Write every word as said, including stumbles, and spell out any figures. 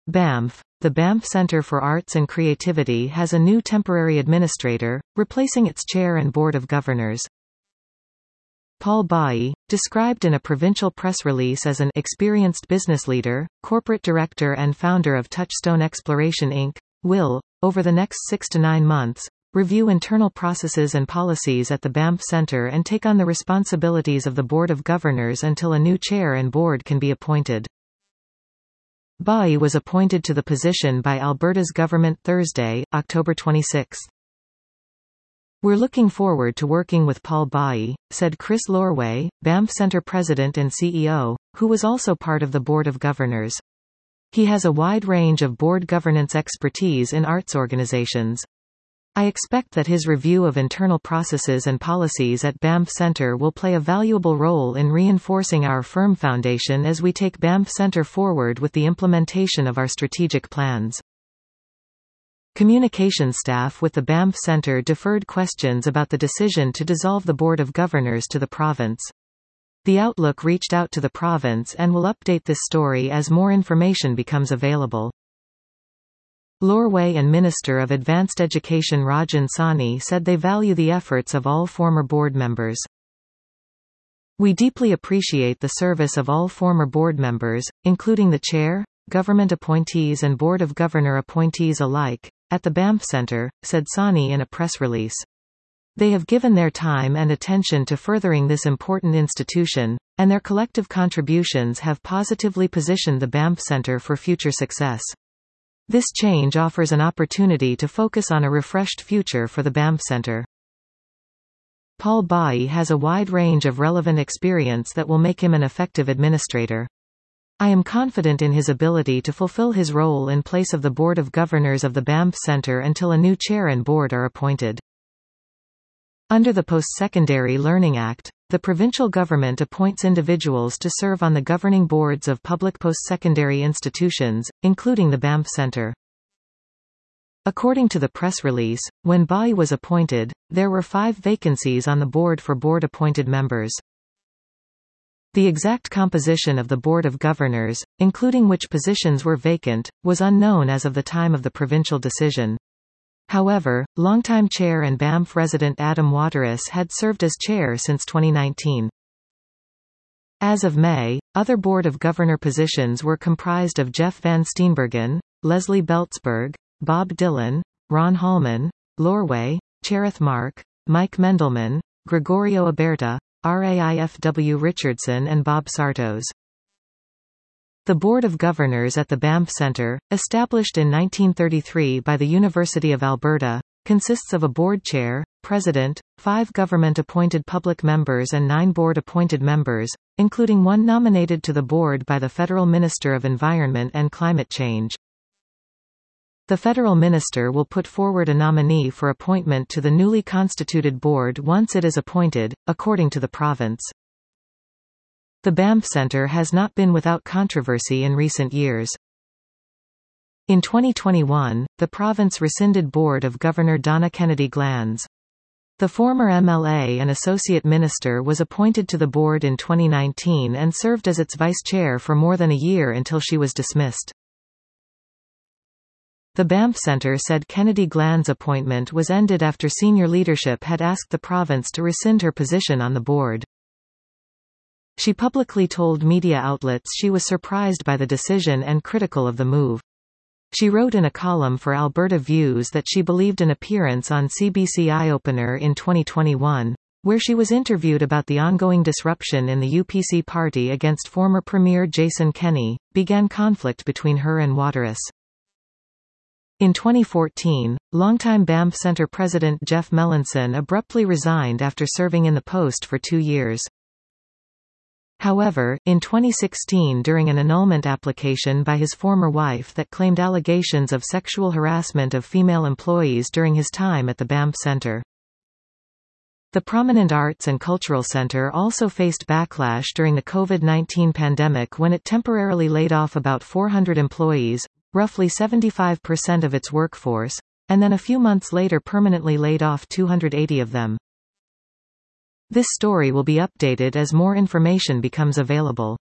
Banff. The Banff Centre for Arts and Creativity has a new temporary administrator, replacing its chair and board of governors. Paul Bailly, described in a provincial press release as an experienced business leader, corporate director and founder of Touchstone Exploration Incorporated, will, over the next six to nine months, review internal processes and policies at the Banff Centre and take on the responsibilities of the Board of Governors until a new chair and board can be appointed. Bailly was appointed to the position by Alberta's government Thursday, October twenty-sixth. "We're looking forward to working with Paul Bailly," said Chris Lorway, Banff Centre president and C E O, who was also part of the Board of Governors. He has a wide range of board governance expertise in arts organizations. "I expect that his review of internal processes and policies at Banff Centre will play a valuable role in reinforcing our firm foundation as we take Banff Centre forward with the implementation of our strategic plans." Communication staff with the Banff Centre deferred questions about the decision to dissolve the Board of Governors to the province. The Outlook reached out to the province and will update this story as more information becomes available. Lorway and Minister of Advanced Education Rajan Sawhney said they value the efforts of all former board members. "We deeply appreciate the service of all former board members, including the chair, government appointees and Board of Governor appointees alike, at the Banff Centre," said Sawhney in a press release. "They have given their time and attention to furthering this important institution, and their collective contributions have positively positioned the Banff Centre for future success. This change offers an opportunity to focus on a refreshed future for the Banff Centre." Paul Bailly has a wide range of relevant experience that will make him an effective administrator. "I am confident in his ability to fulfill his role in place of the Board of Governors of the Banff Centre until a new chair and board are appointed." Under the Post-Secondary Learning Act, the provincial government appoints individuals to serve on the governing boards of public post-secondary institutions, including the Banff Centre. According to the press release, when Bailly was appointed, there were five vacancies on the board for board-appointed members. The exact composition of the Board of Governors, including which positions were vacant, was unknown as of the time of the provincial decision. However, longtime chair and Banff resident Adam Waterous had served as chair since twenty nineteen. As of May, other Board of Governor positions were comprised of Jeff Van Steenbergen, Leslie Beltzberg, Bob Dylan, Ron Hallman, Lorway, Cherith Mark, Mike Mendelman, Gregorio Aberta, Raifw Richardson and Bob Sartos. The Board of Governors at the Banff Centre, established in nineteen thirty-three by the University of Alberta, consists of a board chair, president, five government-appointed public members and nine board-appointed members, including one nominated to the board by the Federal Minister of Environment and Climate Change. The Federal Minister will put forward a nominee for appointment to the newly constituted board once it is appointed, according to the province. The Banff Centre has not been without controversy in recent years. In twenty twenty-one, the province rescinded Board of Governor Donna Kennedy Glanz. The former M L A and Associate Minister was appointed to the board in twenty nineteen and served as its vice chair for more than a year until she was dismissed. The Banff Centre said Kennedy Glanz's appointment was ended after senior leadership had asked the province to rescind her position on the board. She publicly told media outlets she was surprised by the decision and critical of the move. She wrote in a column for Alberta Views that she believed an appearance on C B C Eye-Opener in twenty twenty-one, where she was interviewed about the ongoing disruption in the U P C party against former Premier Jason Kenney, began conflict between her and Waterous. In twenty fourteen, longtime Banff Centre president Jeff Melanson abruptly resigned after serving in the post for two years. However, in twenty sixteen during an annulment application by his former wife that claimed allegations of sexual harassment of female employees during his time at the Banff Centre. The prominent Arts and Cultural Centre also faced backlash during the COVID nineteen pandemic when it temporarily laid off about four hundred employees, roughly seventy-five percent of its workforce, and then a few months later permanently laid off two hundred eighty of them. This story will be updated as more information becomes available.